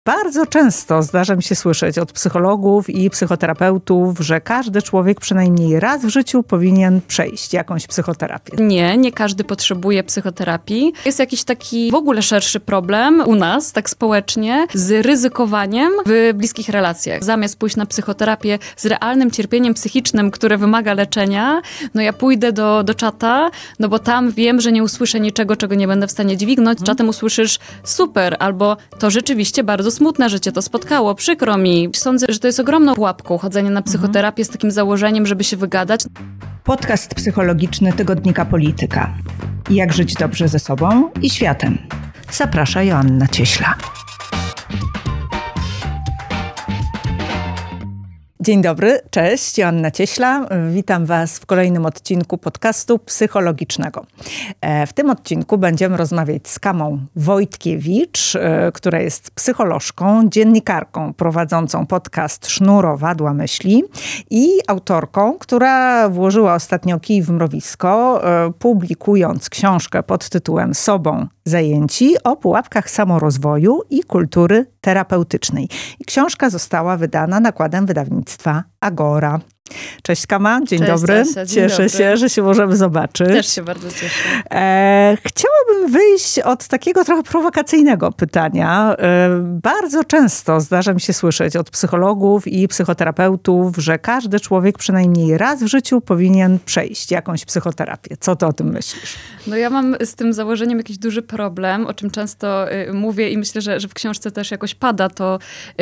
Bardzo często zdarza mi się słyszeć od psychologów i psychoterapeutów, że każdy człowiek przynajmniej raz w życiu powinien przejść jakąś psychoterapię. Nie każdy potrzebuje psychoterapii. Jest jakiś taki w ogóle szerszy problem u nas, tak społecznie, z ryzykowaniem w bliskich relacjach. Zamiast pójść na psychoterapię z realnym cierpieniem psychicznym, które wymaga leczenia, no ja pójdę do czata, no bo tam wiem, że nie usłyszę niczego, czego nie będę w stanie dźwignąć. Czatem usłyszysz super, albo to rzeczywiście bardzo smutne, że cię to spotkało, przykro mi. Sądzę, że to jest ogromną pułapką chodzenie na psychoterapię z takim założeniem, żeby się wygadać. Podcast psychologiczny tygodnika Polityka. Jak żyć dobrze ze sobą i światem. Zaprasza Joanna Cieśla. Dzień dobry, cześć, Joanna Cieśla. Witam Was w kolejnym odcinku podcastu psychologicznego. W tym odcinku będziemy rozmawiać z Kamą Wojtkiewicz, która jest psycholożką, dziennikarką prowadzącą podcast Sznurowadła Myśli i autorką, która włożyła ostatnio kij w mrowisko, publikując książkę pod tytułem Sobą zajęci o pułapkach samorozwoju i kultury terapeutycznej. I książka została wydana nakładem wydawnictwa Agora. Cześć Kama, dzień dobry. Asia, Cieszę się, że się możemy zobaczyć. Też się bardzo cieszę. Chciałabym wyjść od takiego trochę prowokacyjnego pytania. Bardzo często zdarza mi się słyszeć od psychologów i psychoterapeutów, że każdy człowiek przynajmniej raz w życiu powinien przejść jakąś psychoterapię. Co ty o tym myślisz? No ja mam z tym założeniem jakiś duży problem, o czym często mówię i myślę, że w książce też jakoś pada to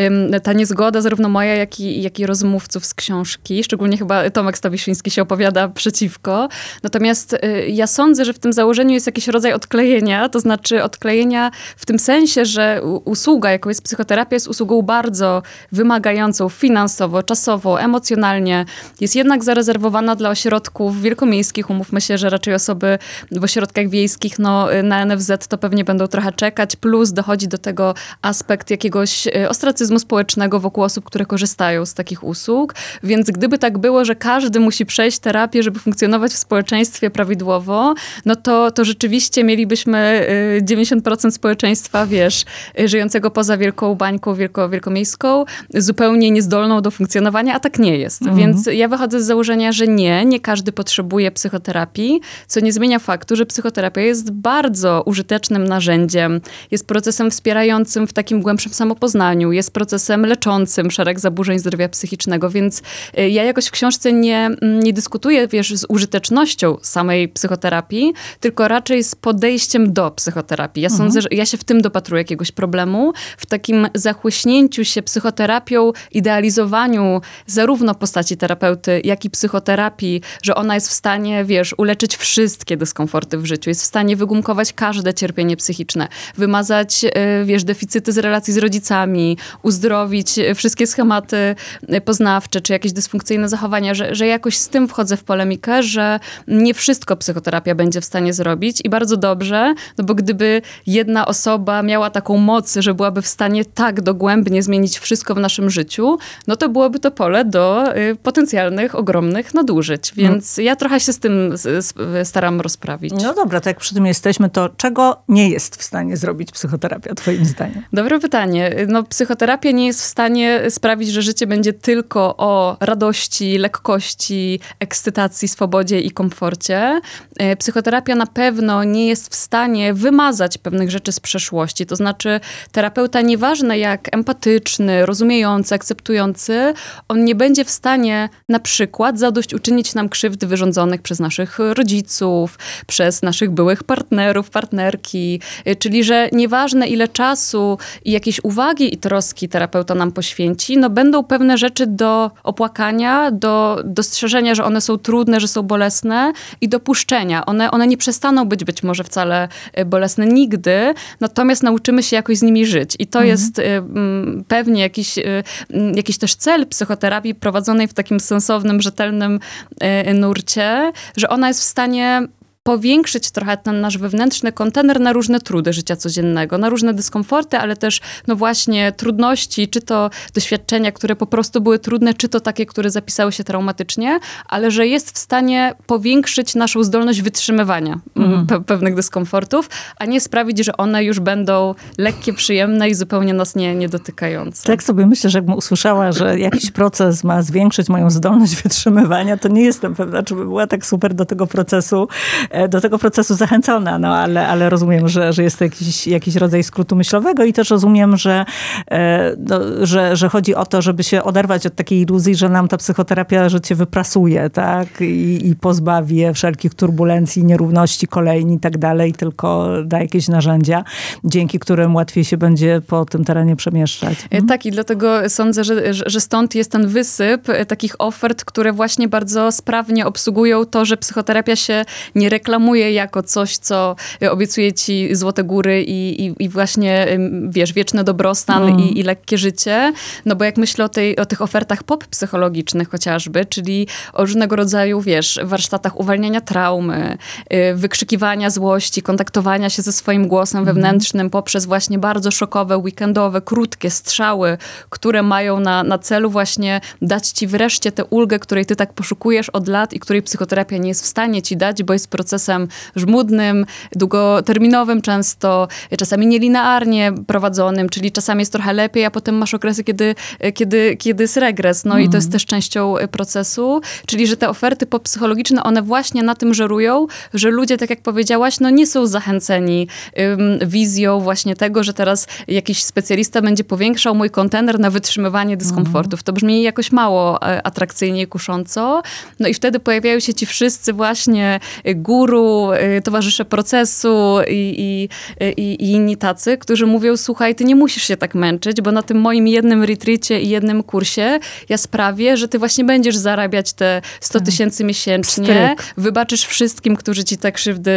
ta niezgoda zarówno moja, jak i rozmówców z książki. Szczególnie chyba Tomek Stawiszyński się opowiada przeciwko. Natomiast ja sądzę, że w tym założeniu jest jakiś rodzaj odklejenia, to znaczy odklejenia w tym sensie, że usługa, jaką jest psychoterapia, jest usługą bardzo wymagającą finansowo, czasowo, emocjonalnie. Jest jednak zarezerwowana dla ośrodków wielkomiejskich. Umówmy się, że raczej osoby w ośrodkach wiejskich na NFZ to pewnie będą trochę czekać. Plus dochodzi do tego aspekt jakiegoś ostracyzmu społecznego wokół osób, które korzystają z takich usług. Więc gdyby tak było, że każdy musi przejść terapię, żeby funkcjonować w społeczeństwie prawidłowo, no to rzeczywiście mielibyśmy 90% społeczeństwa, żyjącego poza wielką bańką wielkomiejską, zupełnie niezdolną do funkcjonowania, a tak nie jest. Więc ja wychodzę z założenia, że nie każdy potrzebuje psychoterapii, co nie zmienia faktu, że psychoterapia jest bardzo użytecznym narzędziem, jest procesem wspierającym w takim głębszym samopoznaniu, jest procesem leczącym szereg zaburzeń zdrowia psychicznego, więc ja jakoś w książce nie dyskutuję, z użytecznością samej psychoterapii, tylko raczej z podejściem do psychoterapii. Ja sądzę, że ja się w tym dopatruję jakiegoś problemu, w takim zachłyśnięciu się psychoterapią, idealizowaniu zarówno postaci terapeuty, jak i psychoterapii, że ona jest w stanie, uleczyć wszystkie dyskomforty w życiu, jest w stanie wygumkować każde cierpienie psychiczne, wymazać, deficyty z relacji z rodzicami, uzdrowić wszystkie schematy poznawcze, czy jakieś dysfunkcyjne zachowania, że jakoś z tym wchodzę w polemikę, że nie wszystko psychoterapia będzie w stanie zrobić i bardzo dobrze, no bo gdyby jedna osoba miała taką moc, że byłaby w stanie tak dogłębnie zmienić wszystko w naszym życiu, no to byłoby to pole do potencjalnych, ogromnych nadużyć. Więc ja trochę się z tym staram rozprawić. No dobra, to jak przy tym jesteśmy, to czego nie jest w stanie zrobić psychoterapia, twoim zdaniem? Dobre pytanie. No, psychoterapia nie jest w stanie sprawić, że życie będzie tylko o radości, lekkości, ekscytacji, swobodzie i komforcie. Psychoterapia na pewno nie jest w stanie wymazać pewnych rzeczy z przeszłości. To znaczy terapeuta, nieważne jak empatyczny, rozumiejący, akceptujący, on nie będzie w stanie na przykład zadośćuczynić nam krzywd wyrządzonych przez naszych rodziców, przez naszych byłych partnerów, partnerki. Czyli, że nieważne ile czasu i jakiejś uwagi i troski terapeuta nam poświęci, no będą pewne rzeczy do opłakania, do dostrzeżenia, że one są trudne, że są bolesne i dopuszczenia. One nie przestaną być może wcale bolesne nigdy, natomiast nauczymy się jakoś z nimi żyć. I to jest pewnie jakiś też cel psychoterapii prowadzonej w takim sensownym, rzetelnym nurcie, że ona jest w stanie powiększyć trochę ten nasz wewnętrzny kontener na różne trudy życia codziennego, na różne dyskomforty, ale też no właśnie trudności, czy to doświadczenia, które po prostu były trudne, czy to takie, które zapisały się traumatycznie, ale że jest w stanie powiększyć naszą zdolność wytrzymywania pewnych dyskomfortów, a nie sprawić, że one już będą lekkie, przyjemne i zupełnie nas nie dotykające. Tak sobie myślę, że jakbym usłyszała, że jakiś proces ma zwiększyć moją zdolność wytrzymywania, to nie jestem pewna, czy by była tak super do tego procesu zachęcona, no ale rozumiem, że jest to jakiś rodzaj skrótu myślowego i też rozumiem, że chodzi o to, żeby się oderwać od takiej iluzji, że nam ta psychoterapia życie wyprasuje, tak? I pozbawi je wszelkich turbulencji, nierówności, kolejni i tak dalej, tylko da jakieś narzędzia, dzięki którym łatwiej się będzie po tym terenie przemieszczać. Tak, i dlatego sądzę, że stąd jest ten wysyp takich ofert, które właśnie bardzo sprawnie obsługują to, że psychoterapia się nie reklamuje jako coś, co obiecuje ci złote góry i właśnie, wiesz, wieczny dobrostan i lekkie życie. No bo jak myślę o tych ofertach pop-psychologicznych chociażby, czyli o różnego rodzaju, wiesz, warsztatach uwalniania traumy, wykrzykiwania złości, kontaktowania się ze swoim głosem wewnętrznym poprzez właśnie bardzo szokowe, weekendowe, krótkie strzały, które mają na celu właśnie dać ci wreszcie tę ulgę, której ty tak poszukujesz od lat i której psychoterapia nie jest w stanie ci dać, bo jest procesem żmudnym, długoterminowym często, czasami nielinearnie prowadzonym, czyli czasami jest trochę lepiej, a potem masz okresy, kiedy jest regres. No i to jest też częścią procesu, czyli że te oferty popsychologiczne, one właśnie na tym żerują, że ludzie, tak jak powiedziałaś, no nie są zachęceni wizją właśnie tego, że teraz jakiś specjalista będzie powiększał mój kontener na wytrzymywanie dyskomfortów. To brzmi jakoś mało atrakcyjnie i kusząco. No i wtedy pojawiają się ci wszyscy właśnie guru, towarzysze procesu i inni tacy, którzy mówią, słuchaj, ty nie musisz się tak męczyć, bo na tym moim jednym retreacie i jednym kursie ja sprawię, że ty właśnie będziesz zarabiać te 100 000 miesięcznie, wybaczysz wszystkim, którzy ci te krzywdy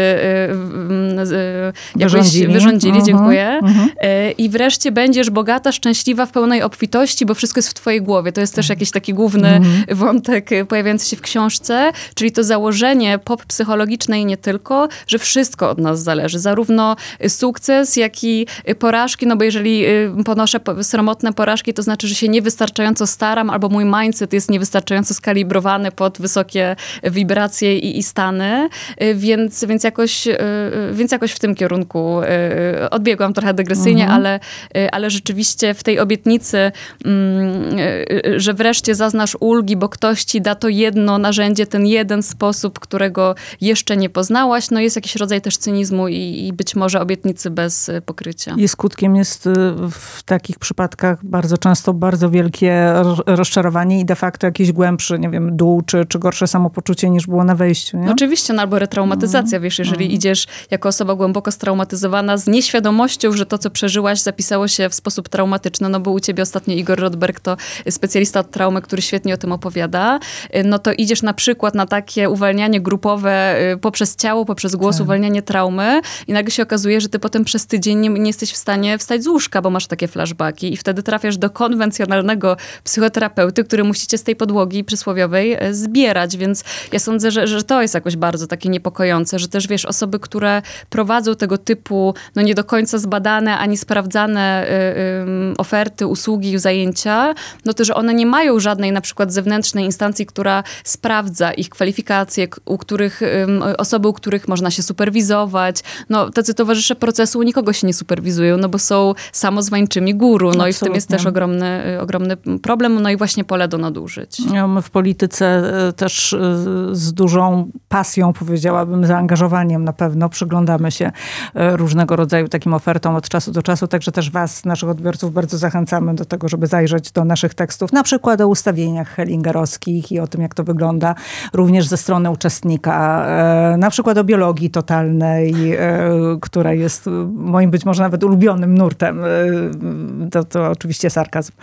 wyrządzili. Dziękuję. I wreszcie będziesz bogata, szczęśliwa, w pełnej obfitości, bo wszystko jest w twojej głowie. To jest też jakiś taki główny wątek pojawiający się w książce, czyli to założenie pop-psychologiczne i nie tylko, że wszystko od nas zależy. Zarówno sukces, jak i porażki, no bo jeżeli ponoszę sromotne porażki, to znaczy, że się niewystarczająco staram, albo mój mindset jest niewystarczająco skalibrowany pod wysokie wibracje i stany, więc jakoś w tym kierunku odbiegłam trochę dygresyjnie, ale rzeczywiście w tej obietnicy, że wreszcie zaznasz ulgi, bo ktoś ci da to jedno narzędzie, ten jeden sposób, którego jeszcze nie poznałaś, no jest jakiś rodzaj też cynizmu i być może obietnicy bez pokrycia. I skutkiem jest w takich przypadkach bardzo często bardzo wielkie rozczarowanie i de facto jakiś głębszy, nie wiem, dół czy gorsze samopoczucie niż było na wejściu. Nie? No oczywiście, no albo retraumatyzacja, wiesz, jeżeli idziesz jako osoba głęboko straumatyzowana z nieświadomością, że to, co przeżyłaś, zapisało się w sposób traumatyczny, no bo u ciebie ostatnio Igor Rodberg to specjalista od traumy, który świetnie o tym opowiada, no to idziesz na przykład na takie uwalnianie grupowe poprzez ciało, poprzez głos, uwalnianie traumy i nagle się okazuje, że ty potem przez tydzień nie jesteś w stanie wstać z łóżka, bo masz takie flashbacki i wtedy trafiasz do konwencjonalnego psychoterapeuty, który musicie z tej podłogi przysłowiowej zbierać, więc ja sądzę, że to jest jakoś bardzo takie niepokojące, że też wiesz, osoby, które prowadzą tego typu, no nie do końca zbadane ani sprawdzane oferty, usługi, zajęcia, no to, że one nie mają żadnej na przykład zewnętrznej instancji, która sprawdza ich kwalifikacje, osoby, u których można się superwizować. No tacy towarzysze procesu nikogo się nie superwizują, no bo są samozwańczymi guru. No absolutnie. I w tym jest też ogromny problem, no i właśnie pole do nadużyć. My w polityce też z dużą pasją, powiedziałabym, zaangażowaniem na pewno przyglądamy się różnego rodzaju takim ofertom od czasu do czasu, także też was, naszych odbiorców, bardzo zachęcamy do tego, żeby zajrzeć do naszych tekstów, na przykład o ustawieniach hellingerowskich i o tym, jak to wygląda również ze strony uczestnika, na przykład o biologii totalnej, która jest moim być może nawet ulubionym nurtem. To oczywiście sarkazm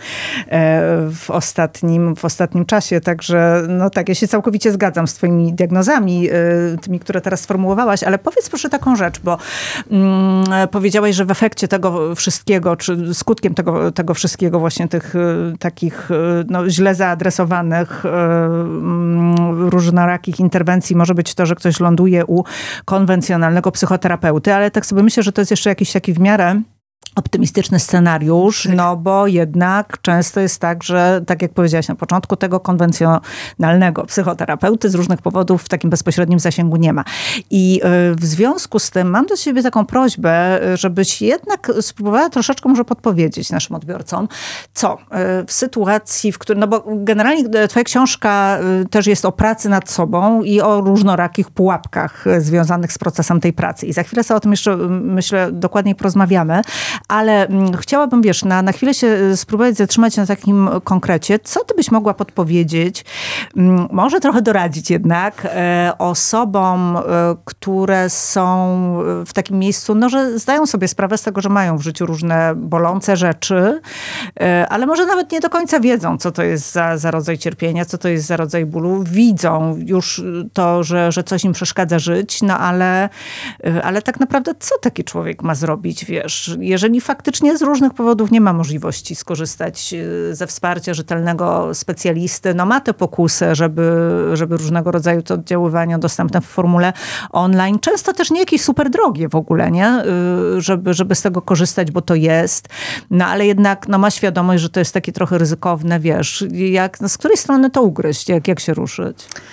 w ostatnim czasie, także no tak, ja się całkowicie zgadzam z twoimi diagnozami, tymi, które teraz sformułowałaś, ale powiedz proszę taką rzecz, bo powiedziałaś, że w efekcie tego wszystkiego, czy skutkiem tego wszystkiego, właśnie tych takich no, źle zaadresowanych, różnorakich interwencji może być to, że ktoś ląduje ląduje u konwencjonalnego psychoterapeuty, ale tak sobie myślę, że to jest jeszcze jakiś taki w miarę optymistyczny scenariusz, no bo jednak często jest tak, że tak jak powiedziałaś na początku, tego konwencjonalnego psychoterapeuty z różnych powodów w takim bezpośrednim zasięgu nie ma. I w związku z tym mam do ciebie taką prośbę, żebyś jednak spróbowała troszeczkę może podpowiedzieć naszym odbiorcom, co w sytuacji, w której, no bo generalnie twoja książka też jest o pracy nad sobą i o różnorakich pułapkach związanych z procesem tej pracy. I za chwilę sobie o tym jeszcze, myślę, dokładniej porozmawiamy. Ale chciałabym, wiesz, na chwilę się spróbować zatrzymać na takim konkrecie. Co ty byś mogła podpowiedzieć, może trochę doradzić jednak osobom, które są w takim miejscu, no, że zdają sobie sprawę z tego, że mają w życiu różne bolące rzeczy, ale może nawet nie do końca wiedzą, co to jest za rodzaj cierpienia, co to jest za rodzaj bólu. Widzą już to, że coś im przeszkadza żyć, no ale tak naprawdę co taki człowiek ma zrobić, wiesz? Jeżeli faktycznie z różnych powodów nie ma możliwości skorzystać ze wsparcia rzetelnego specjalisty, no ma tę pokusę, żeby różnego rodzaju to oddziaływania dostępne w formule online, często też nie jakieś super drogie w ogóle, nie? Żeby z tego korzystać, bo to jest. No ale jednak no, ma świadomość, że to jest takie trochę ryzykowne, wiesz, z której strony to ugryźć, jak się ruszyć?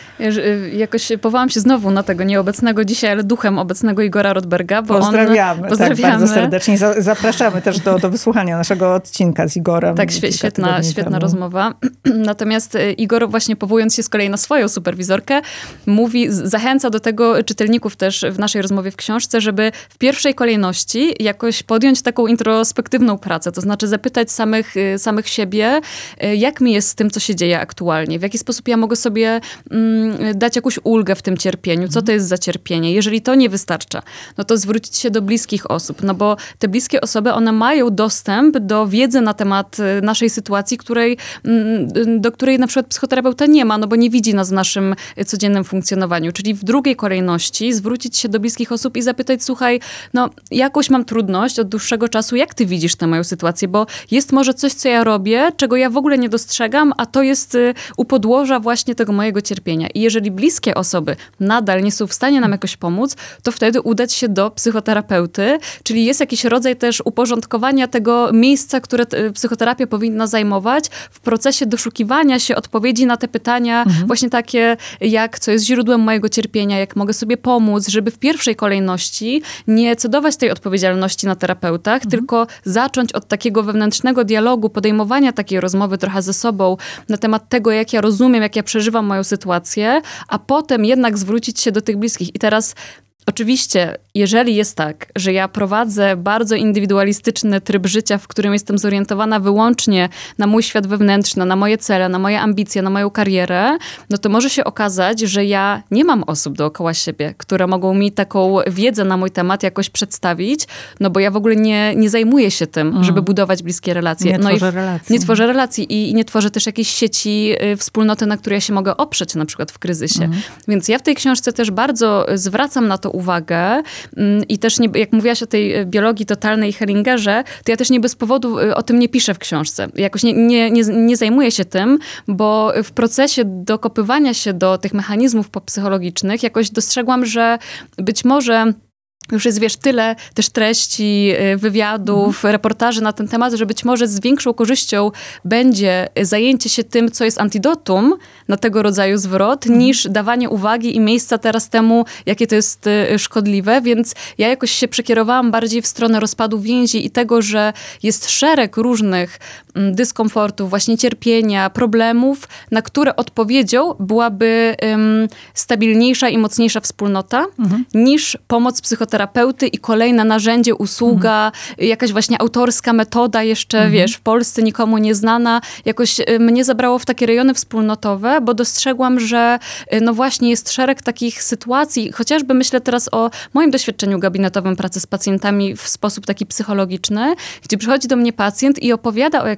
Jakoś powołam się znowu na tego nieobecnego dzisiaj, ale duchem obecnego Igora Rodberga, bo pozdrawiamy. Tak, bardzo serdecznie. Zapraszamy też do wysłuchania naszego odcinka z Igorem. Tak, świetna rozmowa. Natomiast Igor właśnie powołując się z kolei na swoją superwizorkę, zachęca do tego czytelników też w naszej rozmowie w książce, żeby w pierwszej kolejności jakoś podjąć taką introspektywną pracę, to znaczy zapytać samych siebie, jak mi jest z tym, co się dzieje aktualnie, w jaki sposób ja mogę sobie dać jakąś ulgę w tym cierpieniu, co to jest za cierpienie. Jeżeli to nie wystarcza, no to zwrócić się do bliskich osób, no bo te bliskie osoby, one mają dostęp do wiedzy na temat naszej sytuacji, do której na przykład psychoterapeuta nie ma, no bo nie widzi nas w naszym codziennym funkcjonowaniu. Czyli w drugiej kolejności zwrócić się do bliskich osób i zapytać, słuchaj, no jakąś mam trudność od dłuższego czasu, jak ty widzisz tę moją sytuację, bo jest może coś, co ja robię, czego ja w ogóle nie dostrzegam, a to jest u podłoża właśnie tego mojego cierpienia. I jeżeli bliskie osoby nadal nie są w stanie nam jakoś pomóc, to wtedy udać się do psychoterapeuty, czyli jest jakiś rodzaj też uporządkowania tego miejsca, które psychoterapia powinna zajmować w procesie doszukiwania się odpowiedzi na te pytania, właśnie takie jak, co jest źródłem mojego cierpienia, jak mogę sobie pomóc, żeby w pierwszej kolejności nie cedować tej odpowiedzialności na terapeutach, tylko zacząć od takiego wewnętrznego dialogu, podejmowania takiej rozmowy trochę ze sobą na temat tego, jak ja rozumiem, jak ja przeżywam moją sytuację, a potem jednak zwrócić się do tych bliskich. I teraz oczywiście, jeżeli jest tak, że ja prowadzę bardzo indywidualistyczny tryb życia, w którym jestem zorientowana wyłącznie na mój świat wewnętrzny, na moje cele, na moje ambicje, na moją karierę, no to może się okazać, że ja nie mam osób dookoła siebie, które mogą mi taką wiedzę na mój temat jakoś przedstawić, no bo ja w ogóle nie zajmuję się tym, żeby budować bliskie relacje. Nie tworzę relacji i nie tworzę też jakiejś sieci, wspólnoty, na której ja się mogę oprzeć na przykład w kryzysie. Więc ja w tej książce też bardzo zwracam na to uwagę i też, jak mówiłaś o tej biologii totalnej i Hellingerze, to ja też nie bez powodu o tym nie piszę w książce. Jakoś nie zajmuję się tym, bo w procesie dokopywania się do tych mechanizmów psychologicznych jakoś dostrzegłam, że być może już jest, wiesz, tyle też treści, wywiadów, reportaży na ten temat, że być może z większą korzyścią będzie zajęcie się tym, co jest antidotum na tego rodzaju zwrot, niż dawanie uwagi i miejsca teraz temu, jakie to jest szkodliwe. Więc ja jakoś się przekierowałam bardziej w stronę rozpadu więzi i tego, że jest szereg różnych dyskomfortów, właśnie cierpienia, problemów, na które odpowiedzią byłaby stabilniejsza i mocniejsza wspólnota, niż pomoc psychoterapeuty i kolejne narzędzie, usługa, jakaś właśnie autorska metoda jeszcze, wiesz, w Polsce nikomu nieznana. Jakoś mnie zabrało w takie rejony wspólnotowe, bo dostrzegłam, że no właśnie jest szereg takich sytuacji, chociażby myślę teraz o moim doświadczeniu gabinetowym pracy z pacjentami w sposób taki psychologiczny, gdzie przychodzi do mnie pacjent i opowiada o jakiejś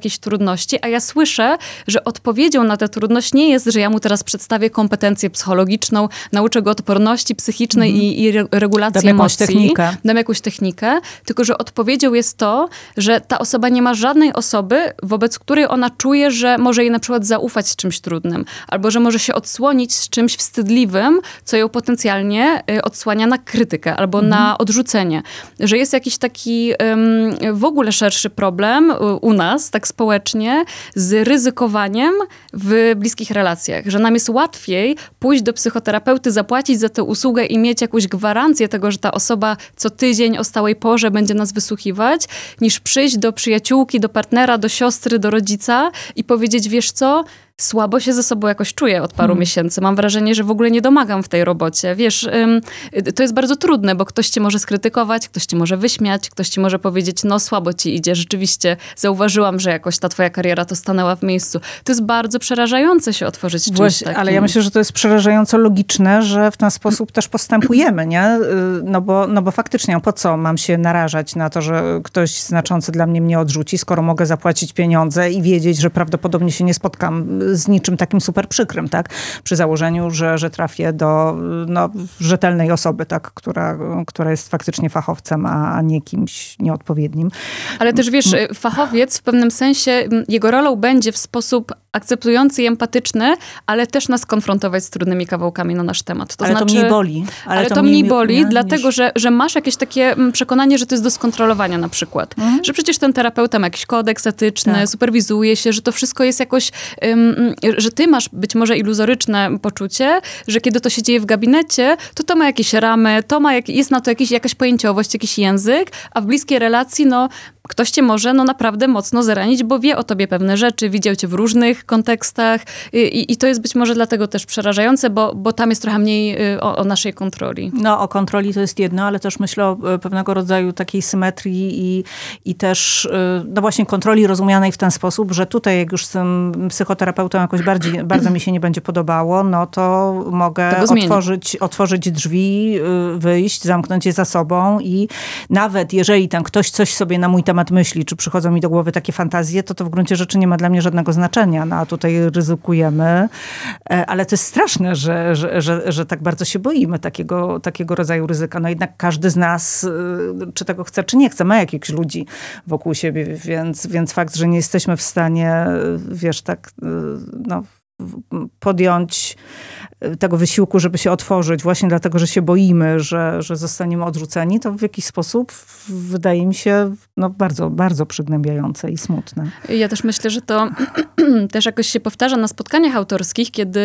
jakieś trudności, a ja słyszę, że odpowiedzią na tę trudność nie jest, że ja mu teraz przedstawię kompetencję psychologiczną, nauczę go odporności psychicznej i regulacji emocji. Dam jakąś technikę, tylko że odpowiedzią jest to, że ta osoba nie ma żadnej osoby, wobec której ona czuje, że może jej na przykład zaufać z czymś trudnym, albo że może się odsłonić z czymś wstydliwym, co ją potencjalnie odsłania na krytykę albo na odrzucenie. Że jest jakiś taki w ogóle szerszy problem u nas, tak społecznie, z ryzykowaniem w bliskich relacjach. Że nam jest łatwiej pójść do psychoterapeuty, zapłacić za tę usługę i mieć jakąś gwarancję tego, że ta osoba co tydzień o stałej porze będzie nas wysłuchiwać, niż przyjść do przyjaciółki, do partnera, do siostry, do rodzica i powiedzieć, wiesz co, słabo się ze sobą jakoś czuję od paru miesięcy. Mam wrażenie, że w ogóle nie domagam w tej robocie. Wiesz, to jest bardzo trudne, bo ktoś cię może skrytykować, ktoś cię może wyśmiać, ktoś ci może powiedzieć, no słabo ci idzie, rzeczywiście zauważyłam, że jakoś ta twoja kariera to stanęła w miejscu. To jest bardzo przerażające się otworzyć czymś takim. Ale ja myślę, że to jest przerażająco logiczne, że w ten sposób też postępujemy, nie? No bo faktycznie, po co mam się narażać na to, że ktoś znaczący dla mnie odrzuci, skoro mogę zapłacić pieniądze i wiedzieć, że prawdopodobnie się nie spotkam z niczym takim super przykrym, tak? Przy założeniu, że trafię do rzetelnej osoby, tak? Która jest faktycznie fachowcem, a nie kimś nieodpowiednim. Ale też wiesz, fachowiec w pewnym sensie, jego rolą będzie w sposób akceptujący i empatyczny, ale też nas konfrontować z trudnymi kawałkami na nasz temat. To mniej boli. Ale to mniej boli, dlatego, że masz jakieś takie przekonanie, że to jest do skontrolowania na przykład. Że przecież ten terapeuta ma jakiś kodeks etyczny, superwizuje się, że to wszystko jest jakoś, że ty masz być może iluzoryczne poczucie, że kiedy to się dzieje w gabinecie, to ma jakieś ramy, jest na to jakaś pojęciowość, jakiś język, a w bliskiej relacji, ktoś cię może naprawdę mocno zranić, bo wie o tobie pewne rzeczy, widział cię w różnych kontekstach i to jest być może dlatego też przerażające, bo tam jest trochę mniej o naszej kontroli. O kontroli to jest jedno, ale też myślę o pewnego rodzaju takiej symetrii i też właśnie kontroli rozumianej w ten sposób, że tutaj jak już z tym psychoterapeutą jakoś bardzo mi się nie będzie podobało, to mogę otworzyć drzwi, wyjść, zamknąć je za sobą i nawet jeżeli tam ktoś coś sobie na mój temat myśli, czy przychodzą mi do głowy takie fantazje, to w gruncie rzeczy nie ma dla mnie żadnego znaczenia. A tutaj ryzykujemy. Ale to jest straszne, że tak bardzo się boimy takiego rodzaju ryzyka. Jednak każdy z nas, czy tego chce, czy nie chce, ma jakichś ludzi wokół siebie, więc fakt, że nie jesteśmy w stanie, podjąć tego wysiłku, żeby się otworzyć, właśnie dlatego, że się boimy, że zostaniemy odrzuceni, to w jakiś sposób wydaje mi się bardzo, bardzo przygnębiające i smutne. Ja też myślę, że to też jakoś się powtarza na spotkaniach autorskich, kiedy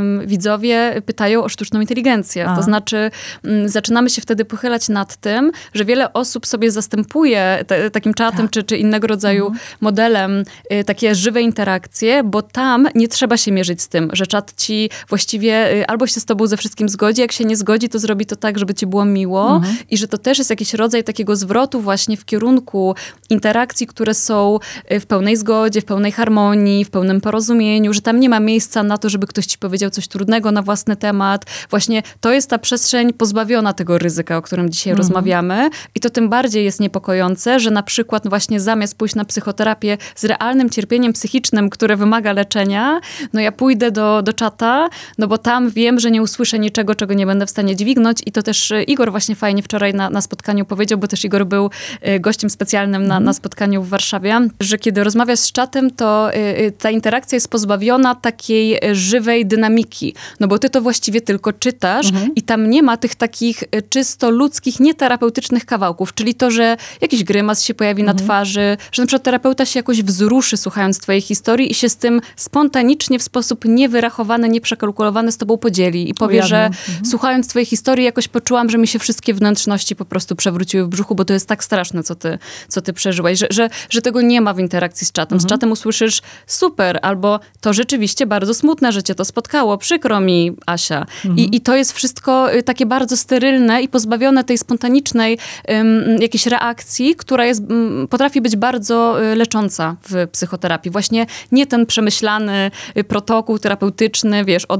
widzowie pytają o sztuczną inteligencję. To znaczy zaczynamy się wtedy pochylać nad tym, że wiele osób sobie zastępuje takim czatem czy innego rodzaju modelem takie żywe interakcje, bo tam nie trzeba się mierzyć z tym, że czat ci właściwie albo się z tobą ze wszystkim zgodzi, jak się nie zgodzi, to zrobi to tak, żeby ci było miło i że to też jest jakiś rodzaj takiego zwrotu właśnie w kierunku interakcji, które są w pełnej zgodzie, w pełnej harmonii, w pełnym porozumieniu, że tam nie ma miejsca na to, żeby ktoś ci powiedział coś trudnego na własny temat. Właśnie to jest ta przestrzeń pozbawiona tego ryzyka, o którym dzisiaj rozmawiamy i to tym bardziej jest niepokojące, że na przykład właśnie zamiast pójść na psychoterapię z realnym cierpieniem psychicznym, które wymaga leczenia, ja pójdę do czata, bo tam wiem, że nie usłyszę niczego, czego nie będę w stanie dźwignąć i to też Igor właśnie fajnie wczoraj na spotkaniu powiedział, bo też Igor był gościem specjalnym na spotkaniu w Warszawie, że kiedy rozmawiasz z czatem, to ta interakcja jest pozbawiona takiej żywej dynamiki, bo ty to właściwie tylko czytasz i tam nie ma tych takich czysto ludzkich, nieterapeutycznych kawałków, czyli to, że jakiś grymas się pojawi na twarzy, że na przykład terapeuta się jakoś wzruszy słuchając twojej historii i się z tym spontanicznie w sposób niewyrachowany, nieprzekalkulowany z tobą podzieli i powie, że słuchając twojej historii jakoś poczułam, że mi się wszystkie wnętrzności po prostu przewróciły w brzuchu, bo to jest tak straszne, co ty przeżyłaś, że tego nie ma w interakcji z czatem. Z czatem usłyszysz super, albo to rzeczywiście bardzo smutne, że cię to spotkało, przykro mi, Asia. I to jest wszystko takie bardzo sterylne i pozbawione tej spontanicznej jakiejś reakcji, która potrafi być bardzo lecząca w psychoterapii. Właśnie nie ten przemyślany protokół terapeutyczny, od A do Z,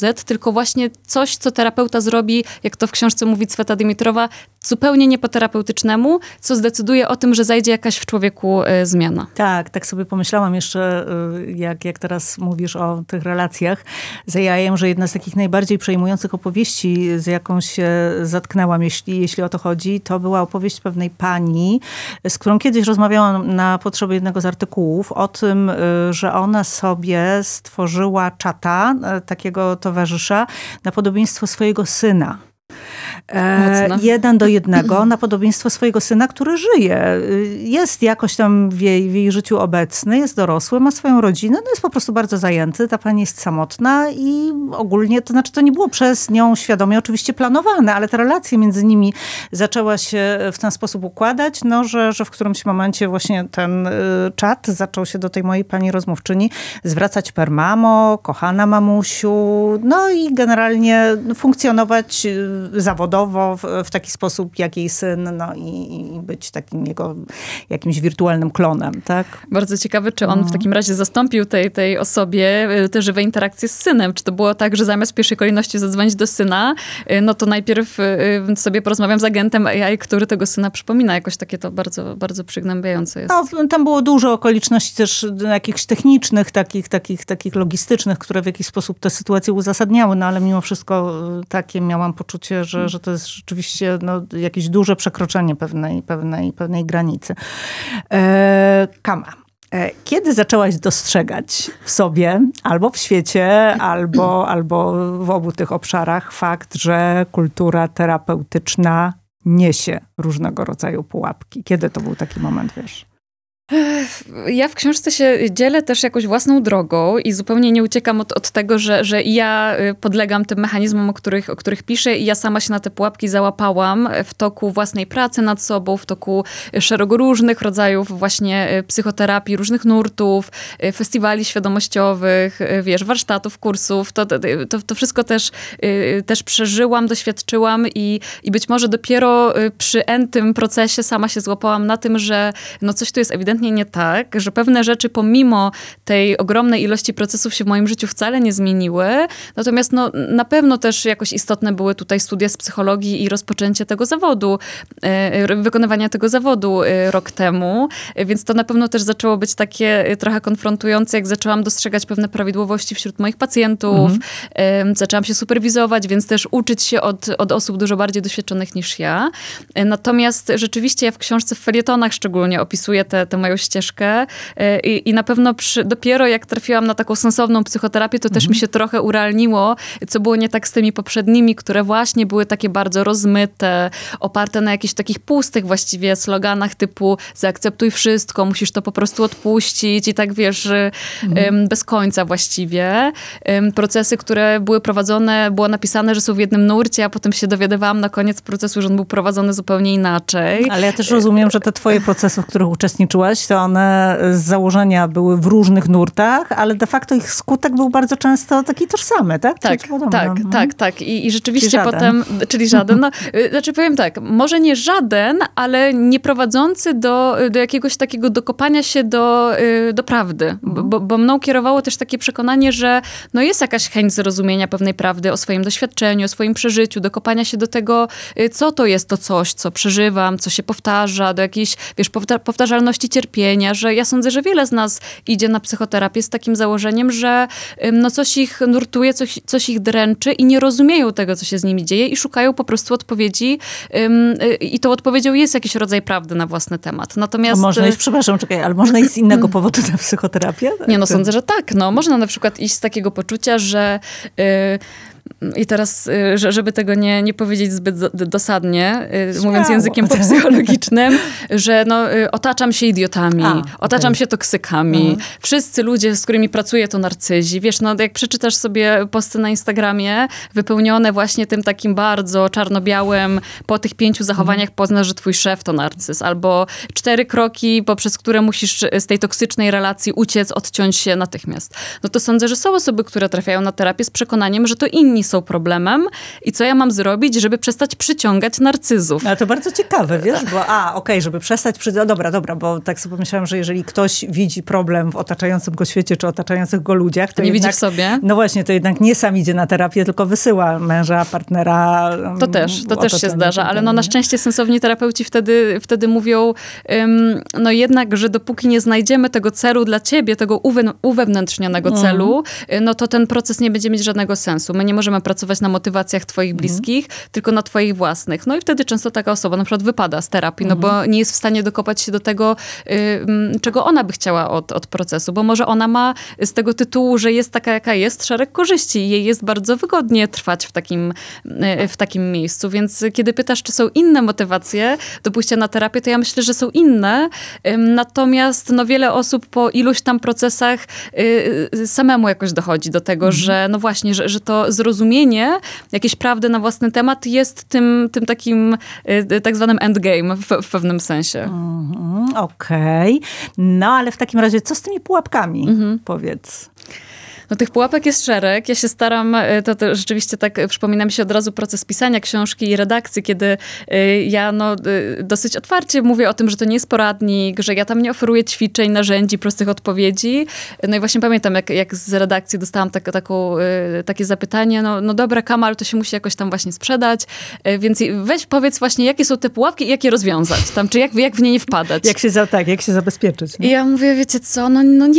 tylko właśnie coś, co terapeuta zrobi, jak to w książce mówi Cweta Dimitrowa, zupełnie nie po terapeutycznemu, co zdecyduje o tym, że zajdzie jakaś w człowieku zmiana. Tak sobie pomyślałam jeszcze, jak teraz mówisz o tych relacjach z AI-em, że jedna z takich najbardziej przejmujących opowieści, z jaką się zatknęłam, jeśli o to chodzi, to była opowieść pewnej pani, z którą kiedyś rozmawiałam na potrzeby jednego z artykułów, o tym, że ona sobie stworzyła czata, takiego towarzysza, na podobieństwo swojego syna. 1:1 na podobieństwo swojego syna, który żyje. Jest jakoś tam w jej życiu obecny, jest dorosły, ma swoją rodzinę, no jest po prostu bardzo zajęty. Ta pani jest samotna i ogólnie, to znaczy to nie było przez nią świadomie oczywiście planowane, ale ta relacja między nimi zaczęła się w ten sposób układać, no, że w którymś momencie właśnie ten czat zaczął się do tej mojej pani rozmówczyni zwracać per mamo, kochana mamusiu, no i generalnie funkcjonować zawodowo w taki sposób, jak jej syn, no i być takim jego jakimś wirtualnym klonem, tak? Bardzo ciekawe, czy on w takim razie zastąpił tej osobie te żywe interakcje z synem. Czy to było tak, że zamiast w pierwszej kolejności zadzwonić do syna, no to najpierw sobie porozmawiam z agentem AI, który tego syna przypomina. Jakoś takie to bardzo, bardzo przygnębiające jest. No, tam było dużo okoliczności też jakichś technicznych, takich logistycznych, które w jakiś sposób te sytuacje uzasadniały, no ale mimo wszystko takie miałam poczucie, że to jest rzeczywiście jakieś duże przekroczenie pewnej granicy. Kama, kiedy zaczęłaś dostrzegać w sobie, albo w świecie, albo w obu tych obszarach fakt, że kultura terapeutyczna niesie różnego rodzaju pułapki? Kiedy to był taki moment, wiesz? Ja w książce się dzielę też jakoś własną drogą i zupełnie nie uciekam od tego, że ja podlegam tym mechanizmom, o których piszę i ja sama się na te pułapki załapałam w toku własnej pracy nad sobą, w toku szeregu różnych rodzajów właśnie psychoterapii, różnych nurtów, festiwali świadomościowych, wiesz, warsztatów, kursów. To wszystko też przeżyłam, doświadczyłam i być może dopiero przy tym procesie sama się złapałam na tym, że coś tu jest ewidentnie nie tak, że pewne rzeczy pomimo tej ogromnej ilości procesów się w moim życiu wcale nie zmieniły. Natomiast na pewno też jakoś istotne były tutaj studia z psychologii i rozpoczęcie tego zawodu, wykonywania tego zawodu rok temu. Więc to na pewno też zaczęło być takie trochę konfrontujące, jak zaczęłam dostrzegać pewne prawidłowości wśród moich pacjentów. Zaczęłam się superwizować, więc też uczyć się od osób dużo bardziej doświadczonych niż ja. Natomiast rzeczywiście ja w książce, w felietonach szczególnie opisuję tę moją ścieżkę i na pewno dopiero jak trafiłam na taką sensowną psychoterapię, to też mi się trochę urealniło, co było nie tak z tymi poprzednimi, które właśnie były takie bardzo rozmyte, oparte na jakichś takich pustych właściwie sloganach typu zaakceptuj wszystko, musisz to po prostu odpuścić i tak wiesz, bez końca właściwie. Procesy, które były prowadzone, było napisane, że są w jednym nurcie, a potem się dowiadywałam na koniec procesu, że on był prowadzony zupełnie inaczej. Ale ja też rozumiem, że te twoje procesy, w których uczestniczyłaś, to one z założenia były w różnych nurtach, ale de facto ich skutek był bardzo często taki tożsamy, tak? Tak. I rzeczywiście potem, czyli żaden, znaczy powiem tak, może nie żaden, ale nie prowadzący do jakiegoś takiego dokopania się do prawdy. Bo mną kierowało też takie przekonanie, że jest jakaś chęć zrozumienia pewnej prawdy o swoim doświadczeniu, o swoim przeżyciu, dokopania się do tego, co to jest to coś, co przeżywam, co się powtarza, do jakiejś, wiesz, powtarzalności cierpienia, że ja sądzę, że wiele z nas idzie na psychoterapię z takim założeniem, że coś ich nurtuje, coś ich dręczy i nie rozumieją tego, co się z nimi dzieje i szukają po prostu odpowiedzi i tą odpowiedzią jest jakiś rodzaj prawdy na własny temat. Natomiast... ale można iść z innego powodu na psychoterapię? Nie, sądzę, że tak. Można na przykład iść z takiego poczucia, że... I teraz, żeby tego nie powiedzieć zbyt dosadnie, mówiąc językiem popsychologicznym, że otaczam się idiotami, otaczam się toksykami. Wszyscy ludzie, z którymi pracuję, to narcyzi. Wiesz, jak przeczytasz sobie posty na Instagramie, wypełnione właśnie tym takim bardzo czarno-białym, po tych 5 zachowaniach poznasz, że twój szef to narcyz. Albo 4 kroki, poprzez które musisz z tej toksycznej relacji uciec, odciąć się natychmiast. To sądzę, że są osoby, które trafiają na terapię z przekonaniem, że to inni inni są problemem i co ja mam zrobić, żeby przestać przyciągać narcyzów. Ale to bardzo ciekawe, wiesz, bo żeby przestać, dobra, bo tak sobie pomyślałam, że jeżeli ktoś widzi problem w otaczającym go świecie, czy otaczających go ludziach, to nie jednak, widzi w sobie. No właśnie, to jednak nie sam idzie na terapię, tylko wysyła męża, partnera. To też się zdarza, ale na szczęście sensowni terapeuci wtedy mówią, jednak, że dopóki nie znajdziemy tego celu dla ciebie, tego uwewnętrznionego celu, no to ten proces nie będzie mieć żadnego sensu. My nie możemy pracować na motywacjach twoich bliskich, tylko na twoich własnych. No i wtedy często taka osoba na przykład wypada z terapii, no bo nie jest w stanie dokopać się do tego, czego ona by chciała od procesu, bo może ona ma z tego tytułu, że jest taka, jaka jest, szereg korzyści i jej jest bardzo wygodnie trwać w takim miejscu. Więc kiedy pytasz, czy są inne motywacje do pójścia na terapię, to ja myślę, że są inne. Natomiast wiele osób po iluś tam procesach samemu jakoś dochodzi do tego, że no właśnie, że to zrozumienie jakiejś prawdy na własny temat jest tym takim tak zwanym endgame w pewnym sensie. Okej. No ale w takim razie co z tymi pułapkami? Powiedz. No tych pułapek jest szereg. Ja się staram, to rzeczywiście tak przypomina mi się od razu proces pisania książki i redakcji, kiedy ja dosyć otwarcie mówię o tym, że to nie jest poradnik, że ja tam nie oferuję ćwiczeń, narzędzi, prostych odpowiedzi. No i właśnie pamiętam, jak z redakcji dostałam takie zapytanie, no dobra, Kamal, to się musi jakoś tam właśnie sprzedać, więc weź powiedz właśnie, jakie są te pułapki i jak je rozwiązać, czy jak w nie nie wpadać. Jak się zabezpieczyć. Nie? I ja mówię, wiecie co,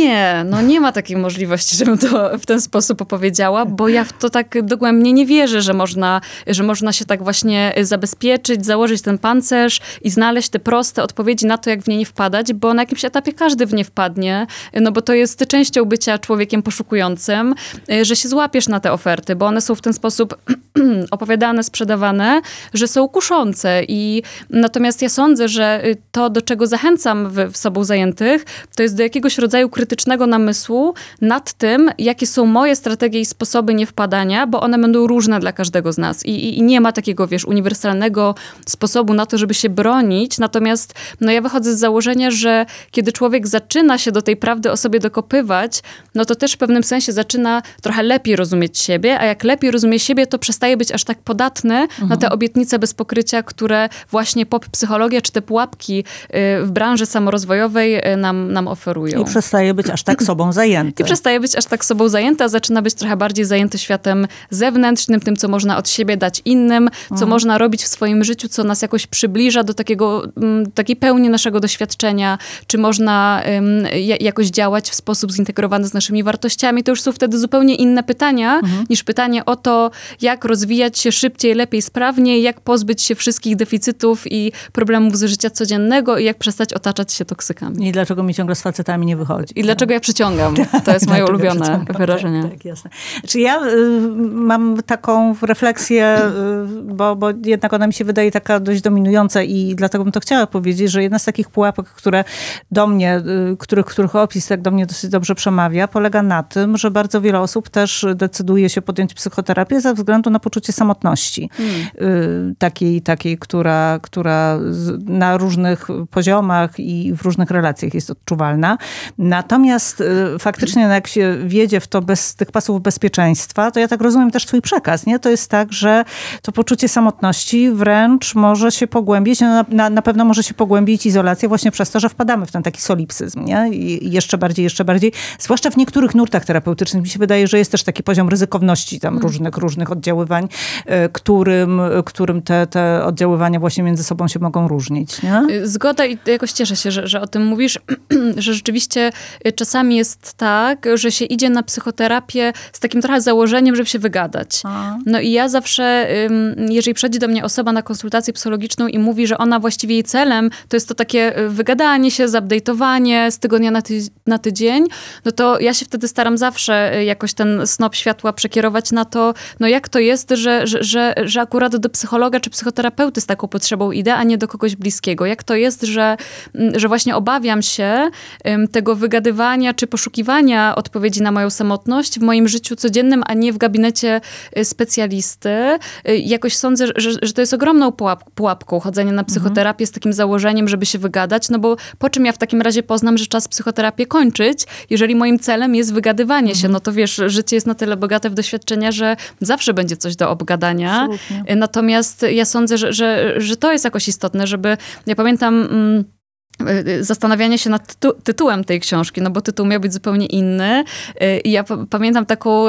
nie ma takiej możliwości, żebym to w ten sposób opowiedziała, bo ja w to tak dogłębnie nie wierzę, że można się tak właśnie zabezpieczyć, założyć ten pancerz i znaleźć te proste odpowiedzi na to, jak w nie nie wpadać, bo na jakimś etapie każdy w nie wpadnie, no bo to jest częścią bycia człowiekiem poszukującym, że się złapiesz na te oferty, bo one są w ten sposób opowiadane, sprzedawane, że są kuszące i natomiast ja sądzę, że to, do czego zachęcam w sobą zajętych, to jest do jakiegoś rodzaju krytycznego namysłu nad tym, jakie są moje strategie i sposoby niewpadania, bo one będą różne dla każdego z nas. I nie ma takiego, uniwersalnego sposobu na to, żeby się bronić. Natomiast ja wychodzę z założenia, że kiedy człowiek zaczyna się do tej prawdy o sobie dokopywać, no to też w pewnym sensie zaczyna trochę lepiej rozumieć siebie, a jak lepiej rozumie siebie, to przestaje być aż tak podatny na te obietnice bez pokrycia, które właśnie pop-psychologia czy te pułapki w branży samorozwojowej nam oferują. I przestaje być aż tak sobą zajęty. Sobą zajęta, zaczyna być trochę bardziej zajęty światem zewnętrznym, tym, co można od siebie dać innym, co można robić w swoim życiu, co nas jakoś przybliża do takiej pełni naszego doświadczenia, czy można jakoś działać w sposób zintegrowany z naszymi wartościami. To już są wtedy zupełnie inne pytania, niż pytanie o to, jak rozwijać się szybciej, lepiej, sprawniej, jak pozbyć się wszystkich deficytów i problemów z życia codziennego i jak przestać otaczać się toksykami. I dlaczego mi ciągle z facetami nie wychodzi. I dlaczego ja przyciągam. To jest moje ulubione wyrażenie. Tak, jasne. Czy ja mam taką refleksję, bo jednak ona mi się wydaje taka dość dominująca i dlatego bym to chciała powiedzieć, że jedna z takich pułapek, które do mnie, których opis tak do mnie dosyć dobrze przemawia, polega na tym, że bardzo wiele osób też decyduje się podjąć psychoterapię ze względu na poczucie samotności. Takiej, która na różnych poziomach i w różnych relacjach jest odczuwalna. Natomiast faktycznie jak się wiedzie w to bez tych pasów bezpieczeństwa, to ja tak rozumiem też twój przekaz, nie? To jest tak, że to poczucie samotności wręcz może się pogłębić, na pewno może się pogłębić izolacja właśnie przez to, że wpadamy w ten taki solipsyzm, nie? I jeszcze bardziej. Zwłaszcza w niektórych nurtach terapeutycznych mi się wydaje, że jest też taki poziom ryzykowności tam różnych oddziaływań, którym te oddziaływania właśnie między sobą się mogą różnić, nie? Zgoda i jakoś cieszę się, że o tym mówisz, że rzeczywiście czasami jest tak, że się idzie na psychoterapię z takim trochę założeniem, żeby się wygadać. No i ja zawsze, jeżeli przychodzi do mnie osoba na konsultację psychologiczną i mówi, że ona właściwie jej celem to jest to takie wygadanie się, zupdate'owanie z tygodnia na tydzień, no to ja się wtedy staram zawsze jakoś ten snop światła przekierować na to, no jak to jest, że akurat do psychologa czy psychoterapeuty z taką potrzebą idę, a nie do kogoś bliskiego. Jak to jest, że właśnie obawiam się tego wygadywania czy poszukiwania odpowiedzi na moją przeżywają samotność w moim życiu codziennym, a nie w gabinecie specjalisty. Jakoś sądzę, że to jest ogromną pułapką chodzenie na psychoterapię z takim założeniem, żeby się wygadać, no bo po czym ja w takim razie poznam, że czas psychoterapię kończyć, jeżeli moim celem jest wygadywanie się, no to wiesz, życie jest na tyle bogate w doświadczenia, że zawsze będzie coś do obgadania. Absolutnie. Natomiast ja sądzę, że to jest jakoś istotne, żeby, ja pamiętam zastanawianie się nad tytułem tej książki, no bo tytuł miał być zupełnie inny. I ja pamiętam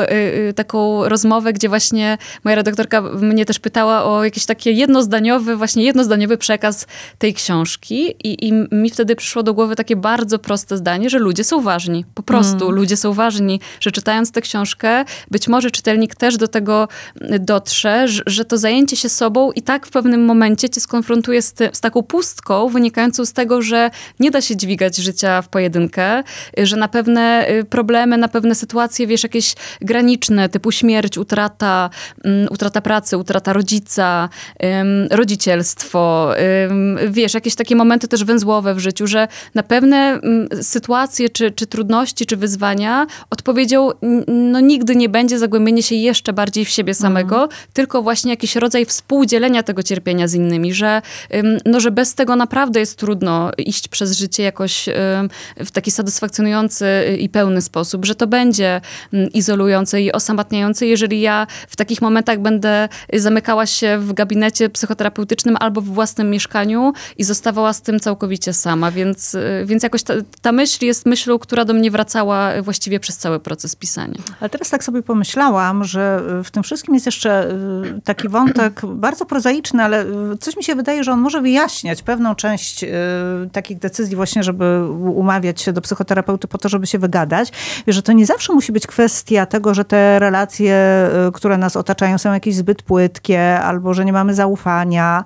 taką rozmowę, gdzie właśnie moja redaktorka mnie też pytała o jakiś taki jednozdaniowy przekaz tej książki i mi wtedy przyszło do głowy takie bardzo proste zdanie, że ludzie są ważni. Po prostu ludzie są ważni, że czytając tę książkę, być może czytelnik też do tego dotrze, że to zajęcie się sobą i tak w pewnym momencie cię skonfrontuje z taką pustką wynikającą z tego, że nie da się dźwigać życia w pojedynkę, że na pewne problemy, na pewne sytuacje, wiesz, jakieś graniczne, typu śmierć, utrata pracy, utrata rodzica, rodzicielstwo, wiesz, jakieś takie momenty też węzłowe w życiu, że na pewne sytuacje, czy trudności, czy wyzwania odpowiedzią no, nigdy nie będzie zagłębienie się jeszcze bardziej w siebie samego, tylko właśnie jakiś rodzaj współdzielenia tego cierpienia z innymi, że bez tego naprawdę jest trudno iść przez życie jakoś w taki satysfakcjonujący i pełny sposób, że to będzie izolujące i osamotniające, jeżeli ja w takich momentach będę zamykała się w gabinecie psychoterapeutycznym albo w własnym mieszkaniu i zostawała z tym całkowicie sama, więc jakoś ta myśl jest myślą, która do mnie wracała właściwie przez cały proces pisania. Ale teraz tak sobie pomyślałam, że w tym wszystkim jest jeszcze taki wątek bardzo prozaiczny, ale coś mi się wydaje, że on może wyjaśniać pewną część takich decyzji właśnie, żeby umawiać się do psychoterapeuty po to, żeby się wygadać, że to nie zawsze musi być kwestia tego, że te relacje, które nas otaczają, są jakieś zbyt płytkie, albo że nie mamy zaufania,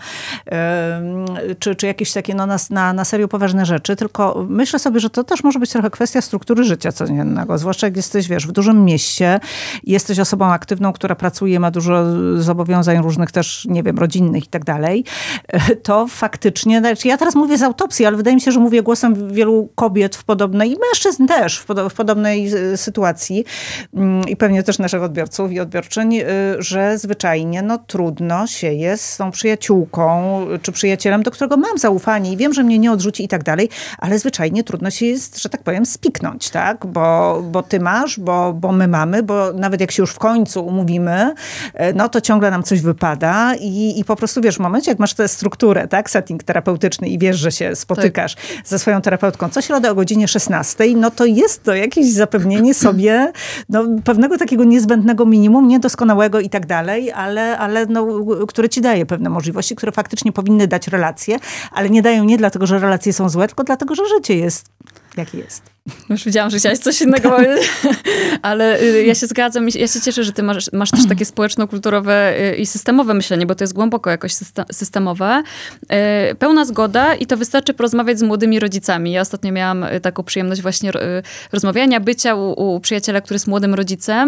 czy jakieś takie na serio poważne rzeczy, tylko myślę sobie, że to też może być trochę kwestia struktury życia codziennego, zwłaszcza jak jesteś, wiesz, w dużym mieście, jesteś osobą aktywną, która pracuje, ma dużo zobowiązań różnych też, nie wiem, rodzinnych i tak dalej, to faktycznie, znaczy ja teraz mówię z autopsji, ale wydaje mi się, że mówię głosem wielu kobiet w podobnej, i mężczyzn też w podobnej sytuacji i pewnie też naszych odbiorców i odbiorczyń, że zwyczajnie trudno się jest z tą przyjaciółką czy przyjacielem, do którego mam zaufanie i wiem, że mnie nie odrzuci i tak dalej, ale zwyczajnie trudno się jest, że tak powiem, spiknąć, tak? Bo ty masz, bo my mamy, bo nawet jak się już w końcu umówimy, to ciągle nam coś wypada i po prostu wiesz, w momencie jak masz tę strukturę, tak? Setting terapeutyczny i wiesz, że się spotykasz ze swoją terapeutką co środę o godzinie 16, to jest to jakieś zapewnienie sobie pewnego takiego niezbędnego minimum, niedoskonałego i tak dalej, ale które ci daje pewne możliwości, które faktycznie powinny dać relacje, ale nie dają nie dlatego, że relacje są złe, tylko dlatego, że życie jest jakie jest. Już wiedziałam, że chciałaś coś innego powiedzieć, ale ja się zgadzam. Ja się cieszę, że ty masz też takie społeczno-kulturowe i systemowe myślenie, bo to jest głęboko jakoś systemowe. Pełna zgoda i to wystarczy porozmawiać z młodymi rodzicami. Ja ostatnio miałam taką przyjemność właśnie rozmawiania, bycia u przyjaciela, który jest młodym rodzicem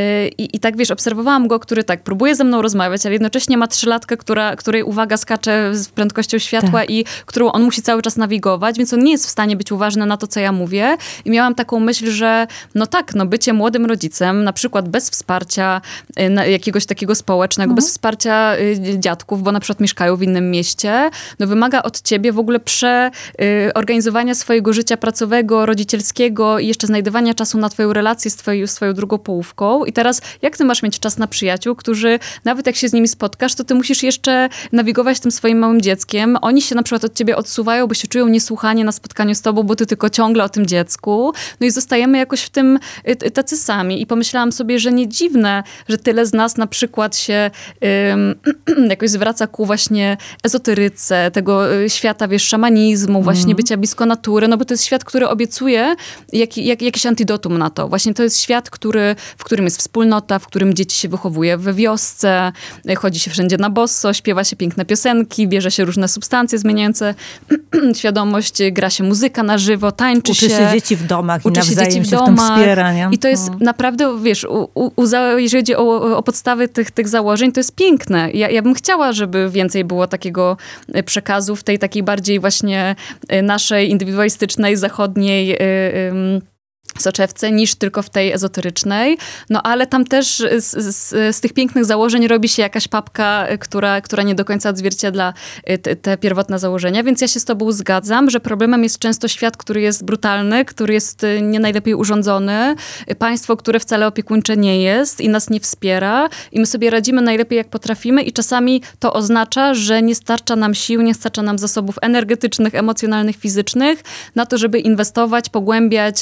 i tak, wiesz, obserwowałam go, który tak próbuje ze mną rozmawiać, ale jednocześnie ma 3-latkę, której uwaga skacze z prędkością światła i którą on musi cały czas nawigować, więc on nie jest w stanie być uważny na to, co ja mówię. I miałam taką myśl, że bycie młodym rodzicem, na przykład bez wsparcia jakiegoś takiego społecznego, bez wsparcia dziadków, bo na przykład mieszkają w innym mieście, wymaga od ciebie w ogóle przeorganizowania swojego życia pracowego, rodzicielskiego i jeszcze znajdywania czasu na twoją relację z twoją drugą połówką. I teraz, jak ty masz mieć czas na przyjaciół, którzy, nawet jak się z nimi spotkasz, to ty musisz jeszcze nawigować tym swoim małym dzieckiem. Oni się na przykład od ciebie odsuwają, bo się czują niesłuchani na spotkaniu z tobą, bo ty tylko ciągle o tym dziecku. I zostajemy jakoś w tym tacy sami. I pomyślałam sobie, że nie dziwne, że tyle z nas na przykład się jakoś zwraca ku właśnie ezoteryce, tego świata, wiesz, szamanizmu, właśnie bycia blisko natury, bo to jest świat, który obiecuje jakiś antidotum na to. Właśnie to jest świat, w którym jest wspólnota, w którym dzieci się wychowuje we wiosce, chodzi się wszędzie na bosso, śpiewa się piękne piosenki, bierze się różne substancje zmieniające świadomość, gra się muzyka na żywo, tańczy się. Uczy się dzieci w domach i nawzajem się w tym wspiera, nie? I to jest naprawdę, wiesz, jeżeli chodzi o podstawy tych założeń, to jest piękne. Ja bym chciała, żeby więcej było takiego przekazu w tej takiej bardziej właśnie naszej indywidualistycznej, zachodniej soczewce niż tylko w tej ezoterycznej. No ale tam też z tych pięknych założeń robi się jakaś papka, która nie do końca odzwierciedla te pierwotne założenia. Więc ja się z tobą zgadzam, że problemem jest często świat, który jest brutalny, który jest nie najlepiej urządzony, państwo, które wcale opiekuńcze nie jest i nas nie wspiera i my sobie radzimy najlepiej jak potrafimy i czasami to oznacza, że nie starcza nam sił, nie starcza nam zasobów energetycznych, emocjonalnych, fizycznych na to, żeby inwestować, pogłębiać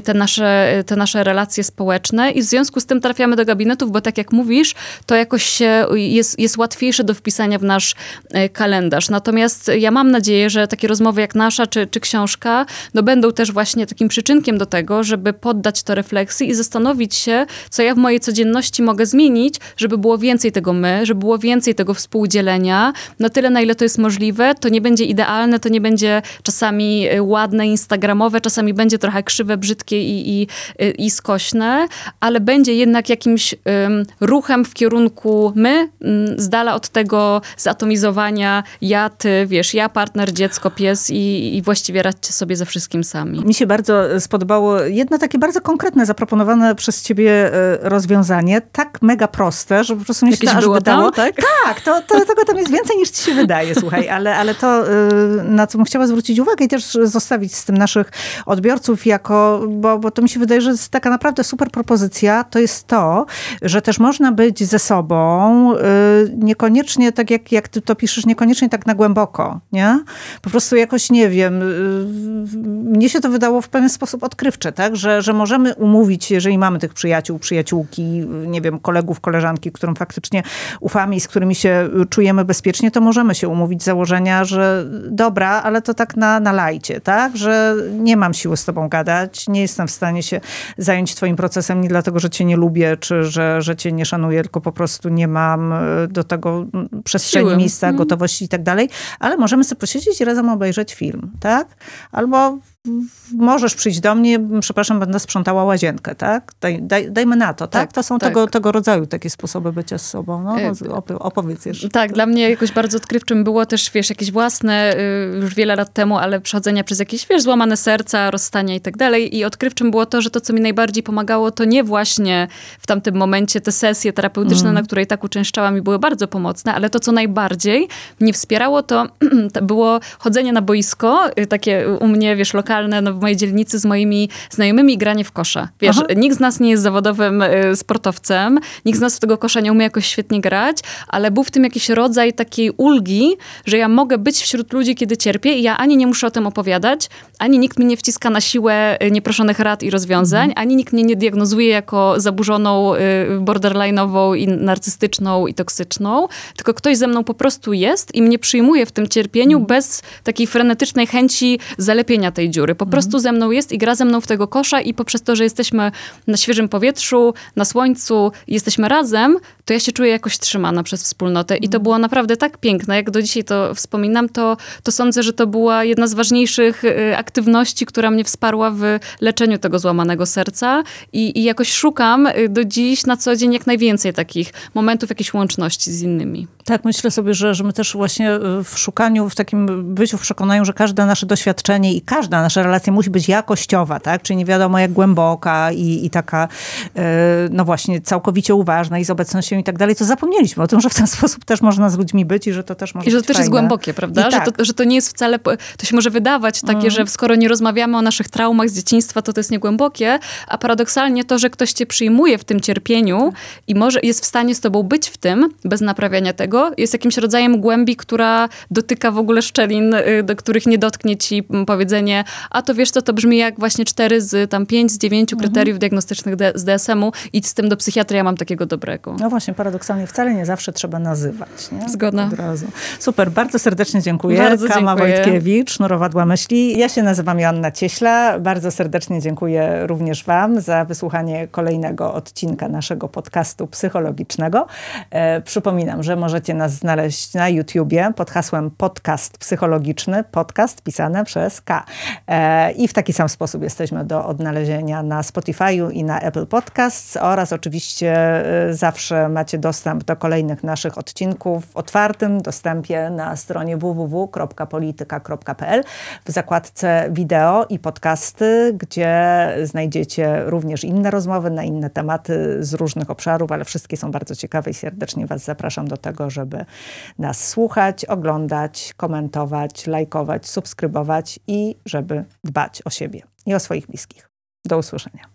te nasze relacje społeczne i w związku z tym trafiamy do gabinetów, bo tak jak mówisz, to jakoś jest łatwiejsze do wpisania w nasz kalendarz. Natomiast ja mam nadzieję, że takie rozmowy jak nasza, czy książka, no będą też właśnie takim przyczynkiem do tego, żeby poddać to refleksji i zastanowić się, co ja w mojej codzienności mogę zmienić, żeby było więcej tego my, żeby było więcej tego współdzielenia, na tyle, na ile to jest możliwe. To nie będzie idealne, to nie będzie czasami ładne, instagramowe, czasami będzie trochę krzywe, brzydkie i skośne, ale będzie jednak jakimś ruchem w kierunku my, z dala od tego zatomizowania ja, ty, wiesz, ja, partner, dziecko, pies i właściwie radźcie sobie ze wszystkim sami. Mi się bardzo spodobało jedno takie bardzo konkretne, zaproponowane przez ciebie rozwiązanie, tak mega proste, że po prostu mi się to aż wydało. Tak, tego tam jest więcej niż ci się wydaje, słuchaj, ale to, na co bym chciała zwrócić uwagę i też zostawić z tym naszych odbiorców bo to mi się wydaje, że jest taka naprawdę super propozycja, to jest to, że też można być ze sobą niekoniecznie tak jak ty to piszesz, niekoniecznie tak na głęboko, nie? Po prostu jakoś, nie wiem, mnie się to wydało w pewien sposób odkrywcze, tak? Że możemy umówić, jeżeli mamy tych przyjaciół, przyjaciółki, nie wiem, kolegów, koleżanki, którym faktycznie ufamy i z którymi się czujemy bezpiecznie, to możemy się umówić z założenia, że dobra, ale to tak na lajcie, tak? Że nie mam siły z tobą gadać, nie jestem w stanie się zająć twoim procesem nie dlatego, że cię nie lubię, czy że cię nie szanuję, tylko po prostu nie mam do tego przestrzeni, miejsca, gotowości i tak dalej. Ale możemy sobie posiedzieć i razem obejrzeć film, tak? Albo możesz przyjść do mnie, przepraszam, będę sprzątała łazienkę, tak? Dajmy na to, tak? To są tego rodzaju takie sposoby bycia z sobą. No, opowiedz jeszcze. Tak, dla mnie jakoś bardzo odkrywczym było też, wiesz, jakieś własne, już wiele lat temu, ale przechodzenia przez jakieś, wiesz, złamane serca, rozstania i tak dalej. I odkrywczym było to, że to, co mi najbardziej pomagało, to nie właśnie w tamtym momencie te sesje terapeutyczne, na które i tak uczęszczałam i były bardzo pomocne, ale to, co najbardziej mnie wspierało, to było chodzenie na boisko, takie u mnie, wiesz, lokalne, w mojej dzielnicy z moimi znajomymi i granie w kosza. Wiesz, nikt z nas nie jest zawodowym sportowcem, nikt z nas w tego kosza nie umie jakoś świetnie grać, ale był w tym jakiś rodzaj takiej ulgi, że ja mogę być wśród ludzi, kiedy cierpię i ja ani nie muszę o tym opowiadać, ani nikt mi nie wciska na siłę nieproszonych rad i rozwiązań, ani nikt mnie nie diagnozuje jako zaburzoną, borderline'ową i narcystyczną i toksyczną, tylko ktoś ze mną po prostu jest i mnie przyjmuje w tym cierpieniu bez takiej frenetycznej chęci zalepienia tej dziury. Po prostu ze mną jest i gra ze mną w tego kosza i poprzez to, że jesteśmy na świeżym powietrzu, na słońcu, jesteśmy razem, to ja się czuję jakoś trzymana przez wspólnotę. I to było naprawdę tak piękne. Jak do dzisiaj to wspominam, to sądzę, że to była jedna z ważniejszych aktywności, która mnie wsparła w leczeniu tego złamanego serca. I jakoś szukam do dziś na co dzień jak najwięcej takich momentów, jakiejś łączności z innymi. Tak, myślę sobie, że my też właśnie w szukaniu, w takim byciu w przekonaniu, że każde nasze doświadczenie i każda nasza relacja musi być jakościowa, tak? Czyli nie wiadomo jak głęboka i taka, no właśnie, całkowicie uważna i z obecnością i tak dalej, to zapomnieliśmy o tym, że w ten sposób też można z ludźmi być i że to też może być I że to też fajne. jest głębokie, prawda? Że to nie jest wcale, to się może wydawać takie, że skoro nie rozmawiamy o naszych traumach z dzieciństwa, to jest niegłębokie, a paradoksalnie to, że ktoś cię przyjmuje w tym cierpieniu i jest w stanie z tobą być w tym, bez naprawiania tego, jest jakimś rodzajem głębi, która dotyka w ogóle szczelin, do których nie dotknie ci powiedzenie, a to wiesz co, to brzmi jak właśnie 5 z 9 kryteriów diagnostycznych z DSM-u, idź z tym do psychiatry, ja mam takiego dobrego. No właśnie, paradoksalnie wcale nie zawsze trzeba nazywać. Nie? Zgoda. Od razu. Super, bardzo serdecznie dziękuję. Bardzo Kama dziękuję. Wojtkiewicz, Sznurowadła Myśli. Ja się nazywam Joanna Cieśla. Bardzo serdecznie dziękuję również wam za wysłuchanie kolejnego odcinka naszego podcastu psychologicznego. Przypominam, że możecie nas znaleźć na YouTubie pod hasłem Podcast Psychologiczny. Podcast pisane przez K. I w taki sam sposób jesteśmy do odnalezienia na Spotify'u i na Apple Podcasts oraz oczywiście zawsze macie dostęp do kolejnych naszych odcinków w otwartym dostępie na stronie www.polityka.pl w zakładce wideo i podcasty, gdzie znajdziecie również inne rozmowy na inne tematy z różnych obszarów, ale wszystkie są bardzo ciekawe i serdecznie Was zapraszam do tego, żeby nas słuchać, oglądać, komentować, lajkować, subskrybować i żeby dbać o siebie i o swoich bliskich. Do usłyszenia.